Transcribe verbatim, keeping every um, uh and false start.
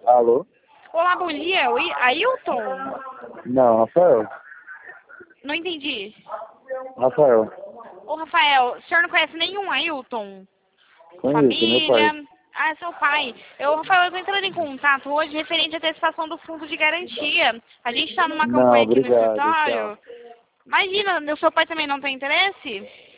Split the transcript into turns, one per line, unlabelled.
Alô?
Olá, bom dia. Oi, Ailton?
Não, Rafael.
Não entendi.
Rafael.
Ô, Rafael, o senhor não conhece nenhum Ailton?
Conheço, meu pai.
Família? Ah, é seu pai. Eu, Rafael, eu tô entrando em contato hoje referente à antecipação do fundo de garantia. A gente tá numa
Não,
campanha aqui no
obrigado, tchau.
escritório. Imagina, meu seu pai também não tem interesse?